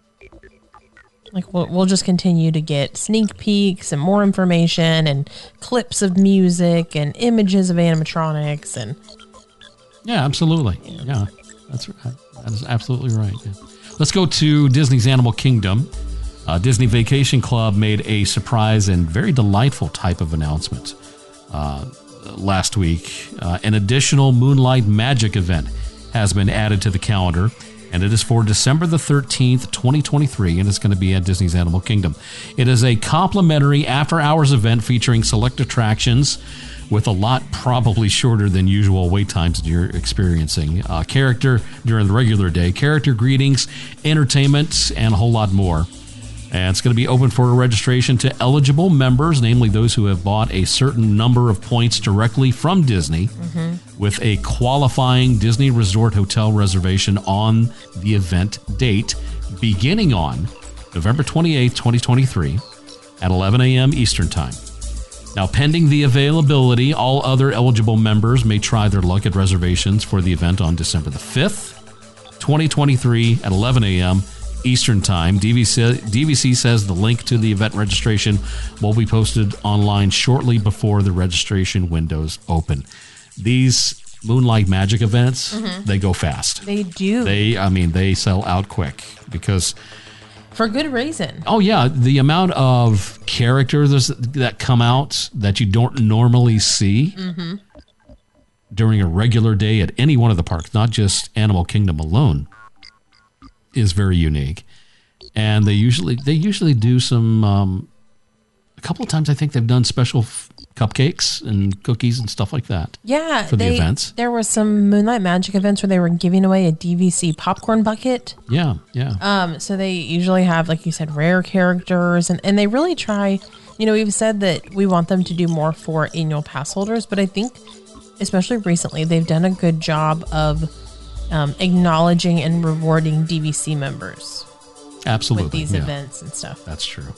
Like we'll just continue to get sneak peeks and more information and clips of music and images of animatronics and. Yeah, absolutely. Yeah, that is absolutely right. Yeah. Let's go to Disney's Animal Kingdom. Disney Vacation Club made a surprise and very delightful type of announcement last week. An additional Moonlight Magic event has been added to the calendar, and it is for December the 13th, 2023, and it's going to be at Disney's Animal Kingdom. It is a complimentary after-hours event featuring select attractions with a lot probably shorter than usual wait times that you're experiencing. Character during the regular day, character greetings, entertainment, and a whole lot more. And it's going to be open for registration to eligible members, namely those who have bought a certain number of points directly from Disney with a qualifying Disney Resort Hotel reservation on the event date beginning on November 28th, 2023 at 11 a.m. Eastern Time. Now, pending the availability, all other eligible members may try their luck at reservations for the event on December the 5th, 2023 at 11 a.m. Eastern Time. DVC says the link to the event registration will be posted online shortly before the registration windows open. These Moonlight Magic events, they go fast. They do. They sell out quick because... For good reason. Oh, yeah. The amount of characters that come out that you don't normally see during a regular day at any one of the parks, not just Animal Kingdom alone, is very unique. And they usually do some... a couple of times I think they've done special cupcakes and cookies and stuff like that. Yeah. For the events. There were some Moonlight Magic events where they were giving away a DVC popcorn bucket. Yeah. So they usually have, like you said, rare characters, and they really try, we've said that we want them to do more for annual pass holders, but I think, especially recently, they've done a good job of acknowledging and rewarding DVC members. Absolutely. With these events and stuff. That's true.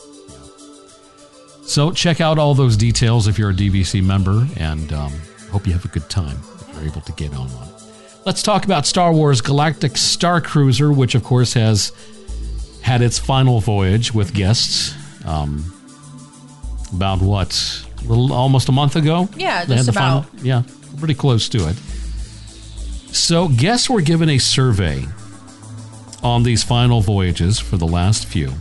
So check out all those details if you're a DVC member, and hope you have a good time if you're able to get on one. Let's talk about Star Wars Galactic Star Cruiser, which of course has had its final voyage with guests about almost a month ago? Yeah, just about. Yeah, pretty close to it. So guests were given a survey on these final voyages for the last few,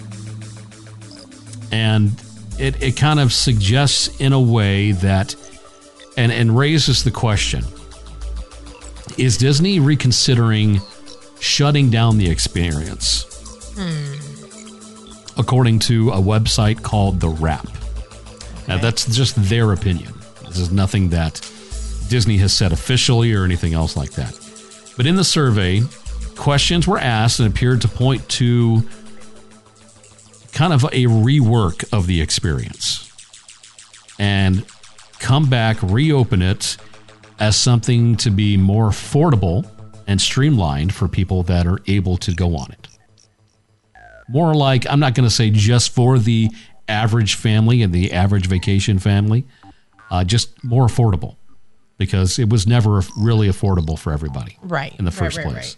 and it kind of suggests in a way that and raises the question, is Disney reconsidering shutting down the experience? According to a website called The Wrap. Now, that's just their opinion. This is nothing that Disney has said officially or anything else like that. But in the survey, questions were asked and appeared to point to kind of a rework of the experience and come back, reopen it as something to be more affordable and streamlined for people that are able to go on it. More like, I'm not going to say just for the average family and the average vacation family, just more affordable, because it was never really affordable for everybody in the first place.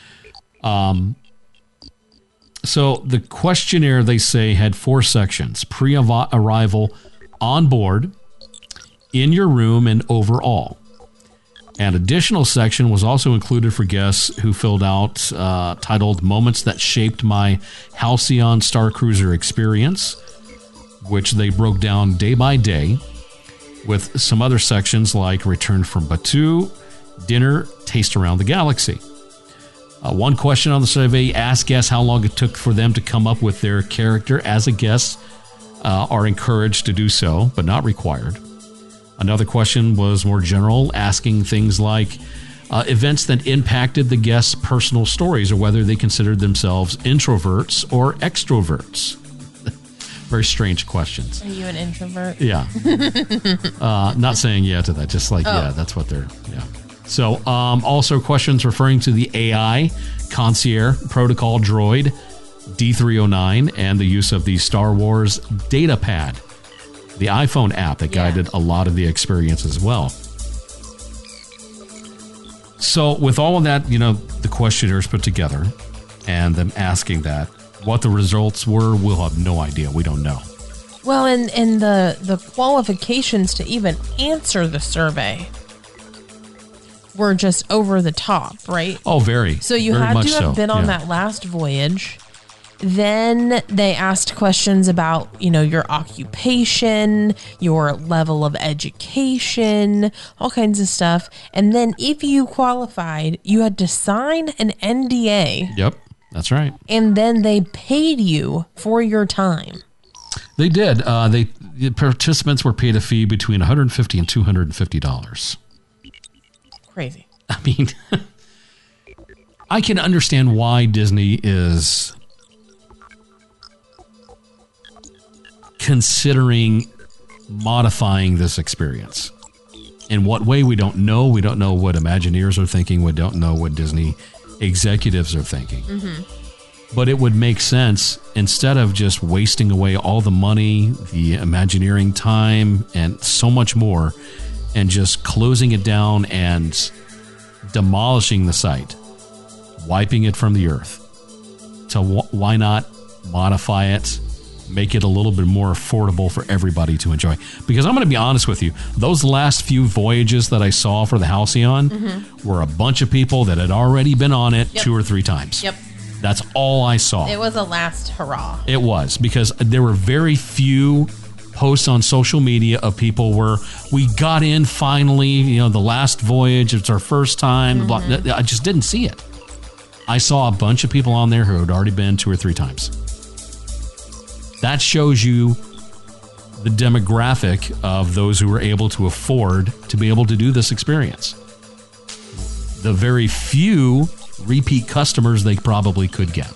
So the questionnaire, they say, had 4 sections: pre-arrival, on board, in your room, and overall. An additional section was also included for guests who filled out titled Moments That Shaped My Halcyon Star Cruiser Experience, which they broke down day by day, with some other sections like Return from Batuu, Dinner, Taste Around the Galaxy. One question on the survey asked guests how long it took for them to come up with their character as a guest. Are encouraged to do so, but not required. Another question was more general, asking things like, events that impacted the guests' personal stories or whether they considered themselves introverts or extroverts. Very strange questions. Are you an introvert? Yeah. Not saying yeah to that, just like, yeah, that's what they're, yeah. So also questions referring to the AI, Concierge, Protocol Droid, D309, and the use of the Star Wars Datapad, the iPhone app that guided a lot of the experience as well. So with all of that, the questionnaires put together and them asking that, what the results were, we'll have no idea. We don't know. Well, and the qualifications to even answer the survey were just over the top, right? Oh, very. So you very had to have so. been on that last voyage. Then they asked questions about, your occupation, your level of education, all kinds of stuff. And then if you qualified, you had to sign an NDA. Yep, that's right. And then they paid you for your time. They did. The participants were paid a fee between $150 and $250. Crazy. I mean, I can understand why Disney is considering modifying this experience. In what way, we don't know. We don't know what Imagineers are thinking. We don't know what Disney executives are thinking. Mm-hmm. But it would make sense, instead of just wasting away all the money, the Imagineering time, and so much more, and just closing it down and demolishing the site, wiping it from the earth. So why not modify it, make it a little bit more affordable for everybody to enjoy? Because I'm going to be honest with you, those last few voyages that I saw for the Halcyon were a bunch of people that had already been on it 2 or 3 times. Yep. That's all I saw. It was a last hurrah. It was, because there were very few posts on social media of people where we got in finally, the last voyage, it's our first time. I just didn't see it. I saw a bunch of people on there who had already been 2 or 3 times. That shows you the demographic of those who were able to afford to be able to do this experience. The very few repeat customers they probably could get.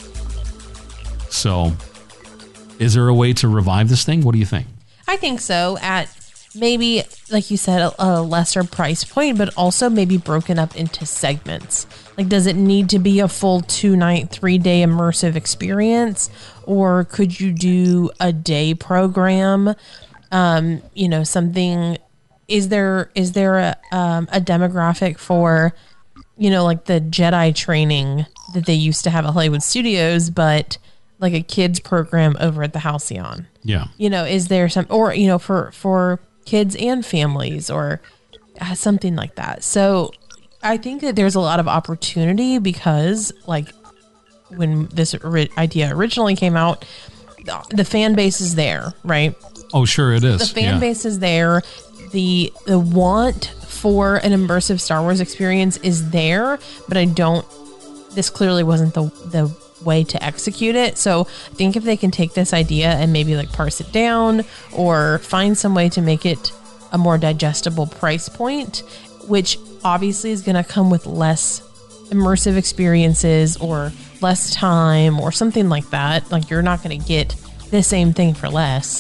So, is there a way to revive this thing? What do you think? I think so. At maybe, like you said, a lesser price point, but also maybe broken up into segments. Like, does it need to be a full 2-night, 3-day immersive experience? Or could you do a day program? Something. Is there a demographic for, like the Jedi training that they used to have at Hollywood Studios, but like a kids program over at the Halcyon? Yeah. Is there some, or, for kids and families, or something like that. So I think that there's a lot of opportunity, because like when this idea originally came out, the fan base is there, right? Oh, sure it is. The fan base is there. The want for an immersive Star Wars experience is there, but this clearly wasn't the way to execute it. So I think if they can take this idea and maybe like parse it down, or find some way to make it a more digestible price point, which obviously is going to come with less immersive experiences or less time or something like that. Like, you're not going to get the same thing for less.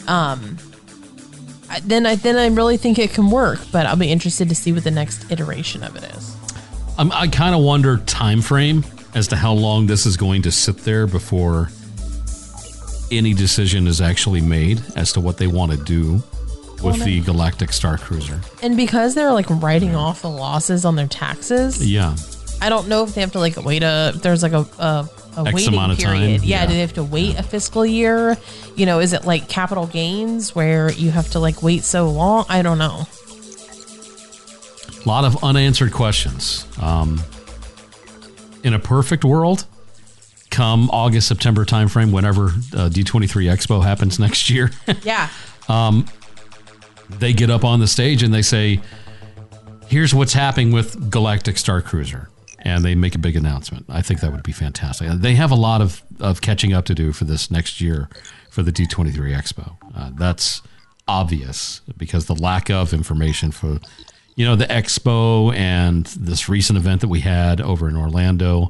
Then I really think it can work, but I'll be interested to see what the next iteration of it is. I kind of wonder time frame as to how long this is going to sit there before any decision is actually made as to what they want to do with the Galactic Star Cruiser. And because they're like writing off the losses on their taxes, yeah, I don't know if they have to like wait there's like a X waiting amount of period. time. Yeah, do they have to wait a fiscal year? Is it like capital gains where you have to like wait so long? I don't know. A lot of unanswered questions. In a perfect world, come August, September timeframe, whenever D23 Expo happens next year. Yeah. They get up on the stage and they say, here's what's happening with Galactic Star Cruiser. And they make a big announcement. I think that would be fantastic. They have a lot of catching up to do for this next year for the D23 Expo. That's obvious, because the lack of information for you know, the expo and this recent event that we had over in Orlando.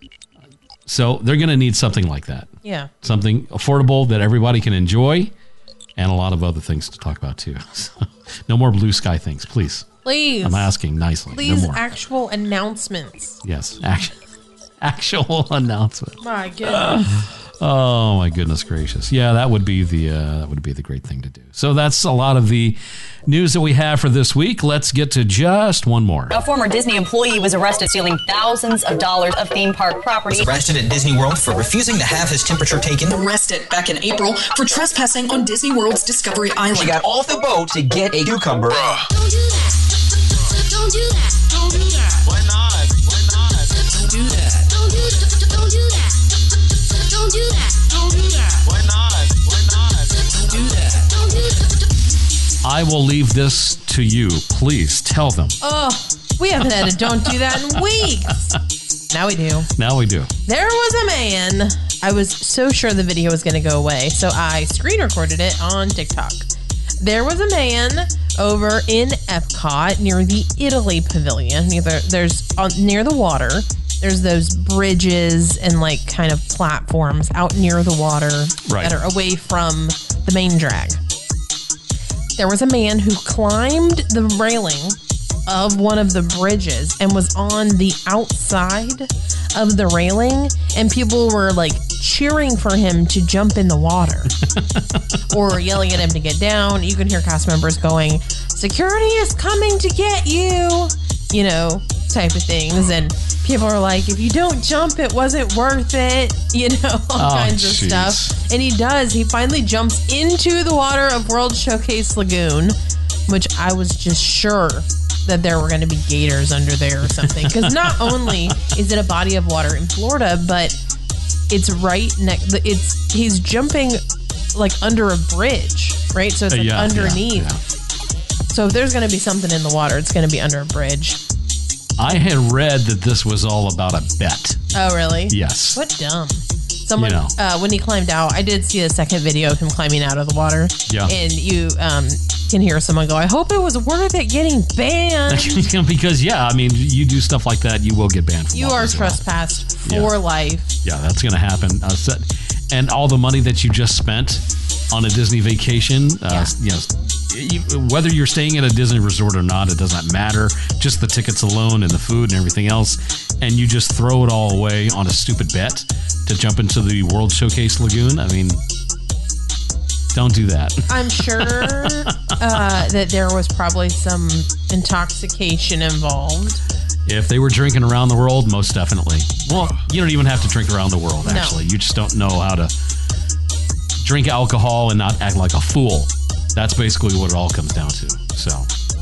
So they're going to need something like that. Yeah. Something affordable that everybody can enjoy, and a lot of other things to talk about too. So, no more blue sky things, please. Please. I'm asking nicely. Please, no more. actual announcements. Yes, actual announcement. My goodness. Oh my goodness gracious! Yeah, that would be the great thing to do. So that's a lot of the news that we have for this week. Let's get to just one more. A former Disney employee was arrested stealing thousands of dollars of theme park property. Was arrested at Disney World for refusing to have his temperature taken. Arrested back in April for trespassing on Disney World's Discovery Island. She got off the boat to get a cucumber. Don't do that. Don't do that. Don't do that. Why not? Why not? Don't do that. Don't do that. Don't do that. Don't do that. Don't do that. Why not? Why not? Don't do that. Don't do that. I will leave this to you. Please tell them. Oh, we haven't had a don't do that in weeks. Now we do. Now we do. There was a man. I was so sure the video was going to go away, so I screen recorded it on TikTok. There was a man over in Epcot near the Italy Pavilion. Near the water. There's those bridges and like kind of platforms out near the water that are away from the main drag. There was a man who climbed the railing of one of the bridges and was on the outside of the railing, and people were like cheering for him to jump in the water or yelling at him to get down. You can hear cast members going, "Security is coming to get you," you know, type of things. And people are like, "If you don't jump, it wasn't worth it," you know, all kinds of stuff. And he does. He finally jumps into the water of World Showcase Lagoon, which I was just sure that there were going to be gators under there or something. Because not only is it a body of water in Florida, but it's right next. He's jumping like under a bridge, right? So it's like underneath. Yeah. So if there's going to be something in the water, it's going to be under a bridge. I had read that this was all about a bet. Oh, really? Yes. What dumb. Someone, when he climbed out, I did see a second video of him climbing out of the water. Yeah. And you can hear someone go, "I hope it was worth it getting banned." Because, I mean, you do stuff like that, you will get banned from You are trespassed for life. Yeah, that's going to happen. And all the money that you just spent on a Disney vacation, whether you're staying at a Disney resort or not, it doesn't matter. Just the tickets alone and the food and everything else, and you just throw it all away on a stupid bet to jump into the World Showcase Lagoon. I mean, don't do that. I'm sure that there was probably some intoxication involved. If they were drinking around the world, most definitely. Well, you don't even have to drink around the world, actually. No. You just don't know how to drink alcohol and not act like a fool. That's basically what it all comes down to. So,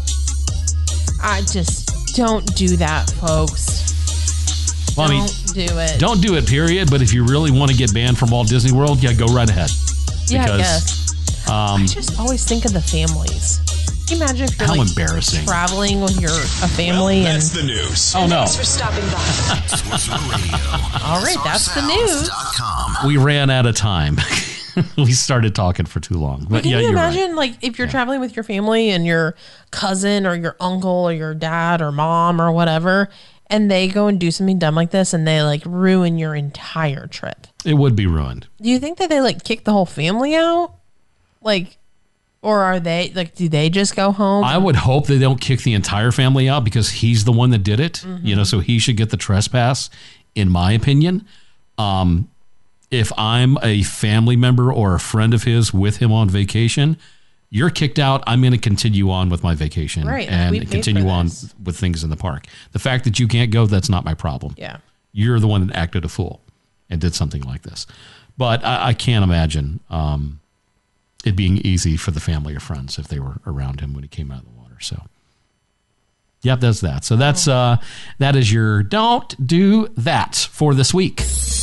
I just don't do that, folks. Well, don't do it. Don't do it, period. But if you really want to get banned from Walt Disney World, go right ahead. Yeah, I guess. I just always think of the families. Can you imagine if you're embarrassing. Traveling with a family? Well, that's the news. Oh, no. Thanks for stopping by. All right, that's the news. We ran out of time. We started talking for too long. But can you imagine, right. like, if you're traveling with your family and your cousin or your uncle or your dad or mom or whatever, and they go and do something dumb like this and they, like, ruin your entire trip? It would be ruined. Do you think that they, like, kick the whole family out? Like, or are they, like, do they just go home? I would hope they don't kick the entire family out because he's the one that did it, so he should get the trespass, in my opinion. If I'm a family member or a friend of his with him on vacation, you're kicked out. I'm going to continue on with my vacation and continue on with things in the park. The fact that you can't go, that's not my problem. Yeah. You're the one that acted a fool and did something like this. But I can't imagine it being easy for the family or friends if they were around him when he came out of the water. So, yep, that's that. So that is your don't do that for this week.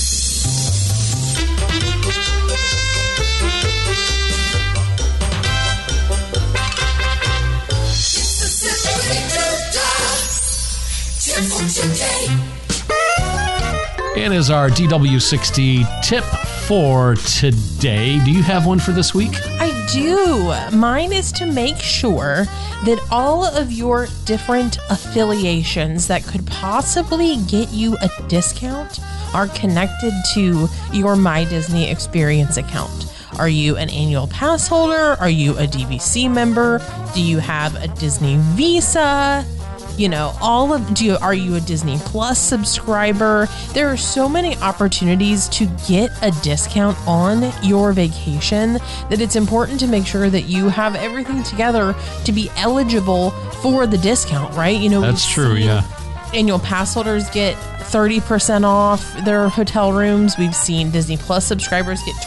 It is our DW60 tip for today. Do you have one for this week? I do. Mine is to make sure that all of your different affiliations that could possibly get you a discount are connected to your My Disney Experience account. Are you an annual pass holder? Are you a DVC member? Do you have a Disney Visa? You know, are you a Disney Plus subscriber? There are so many opportunities to get a discount on your vacation that it's important to make sure that you have everything together to be eligible for the discount, right? You know, that's true, yeah. Annual pass holders get 30% off their hotel rooms. We've seen Disney Plus subscribers get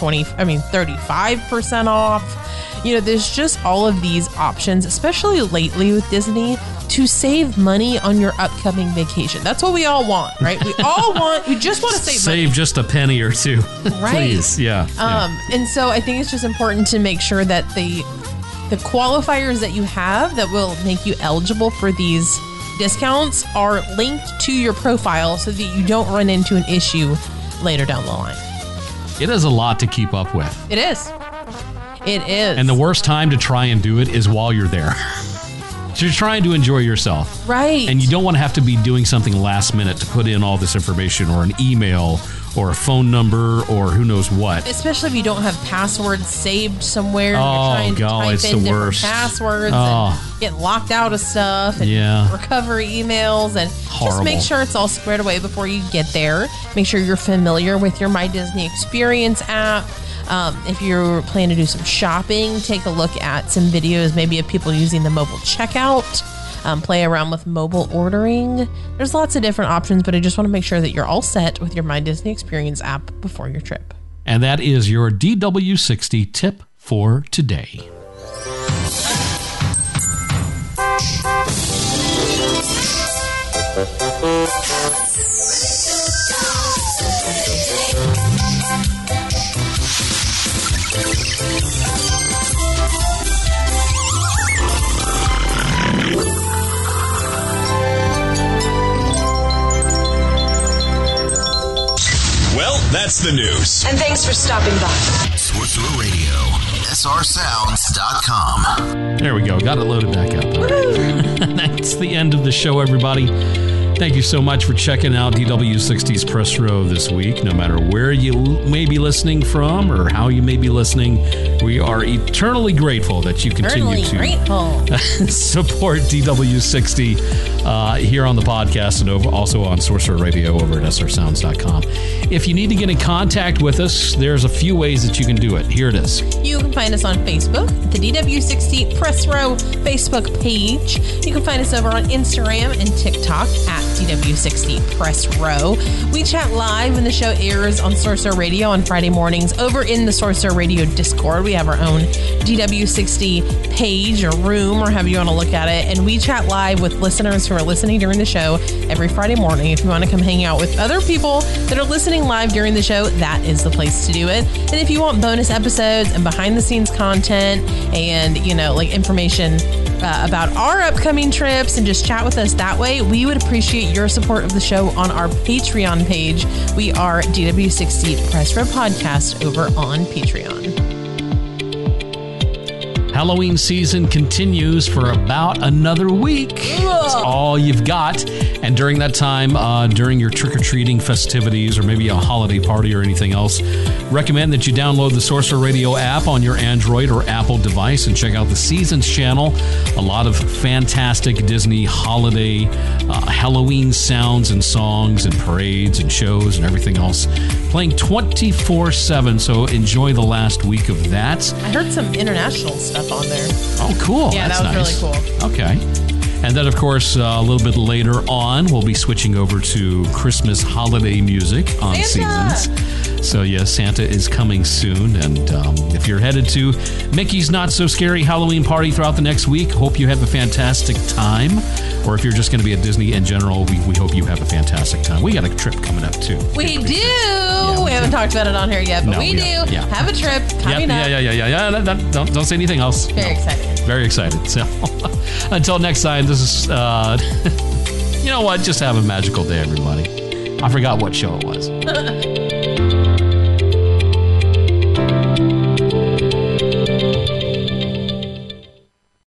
35% off. You know, there's just all of these options, especially lately with Disney, to save money on your upcoming vacation. That's what we all want, right? We just want to save money. Just a penny or two. Right. Please, yeah. And so I think it's just important to make sure that the qualifiers that you have that will make you eligible for these discounts are linked to your profile so that you don't run into an issue later down the line. It is a lot to keep up with. It is. It is. And the worst time to try and do it is while you're there. So you're trying to enjoy yourself. Right. And you don't want to have to be doing something last minute to put in all this information or an email or a phone number or who knows what. Especially if you don't have passwords saved somewhere. And Oh, you're trying to God, type it's in the different worst. passwords Oh. and get locked out of stuff and Yeah. recovery emails. And Horrible. just make sure it's all squared away before you get there. Make sure you're familiar with your My Disney Experience app. If you're planning to do some shopping, take a look at some videos maybe of people using the mobile checkout. Play around with mobile ordering. There's lots of different options, but I just want to make sure that you're all set with your My Disney Experience app before your trip. And that is your DW60 tip for today. Well, that's the news. And thanks for stopping by. Sorcerer Radio, srsounds.com. There we go. Got it loaded back up. That's the end of the show, everybody. Thank you so much for checking out DW60's Press Row this week. No matter where you may be listening from or how you may be listening, we are eternally grateful that you continue to support DW60 here on the podcast and also on Sorcerer Radio over at srsounds.com. If you need to get in contact with us, there's a few ways that you can do it. Here it is. You can find us on Facebook, the DW60 Press Row Facebook page. You can find us over on Instagram and TikTok at DW60 Press Row. We chat live when the show airs on Sorcerer Radio on Friday mornings over in the Sorcerer Radio Discord. We have our own DW60 page or room or however you want to look at it. And we chat live with listeners who are listening during the show every Friday morning. If you want to come hang out with other people that are listening live during the show, that is the place to do it. And if you want bonus episodes and behind the scenes content and, you know, like information about our upcoming trips and just chat with us that way, we would appreciate your support of the show on our Patreon page. We are DW60 Press Row Podcast over on Patreon. Halloween season continues for about another week. That's all you've got. And during that time, during your trick-or-treating festivities or maybe a holiday party or anything else, recommend that you download the Sorcerer Radio app on your Android or Apple device and check out the Seasons channel. A lot of fantastic Disney holiday Halloween sounds and songs and parades and shows and everything else playing 24/7. So enjoy the last week of that. I heard some international stuff on there. Oh, cool. Yeah, That's that was nice. really cool. Okay. And then, of course, a little bit later on, we'll be switching over to Christmas holiday music on Santa! Seasons. So, yes, Santa is coming soon. And if you're headed to Mickey's Not So Scary Halloween party throughout the next week, hope you have a fantastic time. Or if you're just going to be at Disney in general, we hope you have a fantastic time. We got a trip coming up, too. We do. We haven't talked about it on here yet, but No, we do. yeah. Have a trip coming up. Yeah. Don't say anything else. Very excited. Very excited. So until next time, this is, you know what? Just have a magical day, everybody. I forgot what show it was.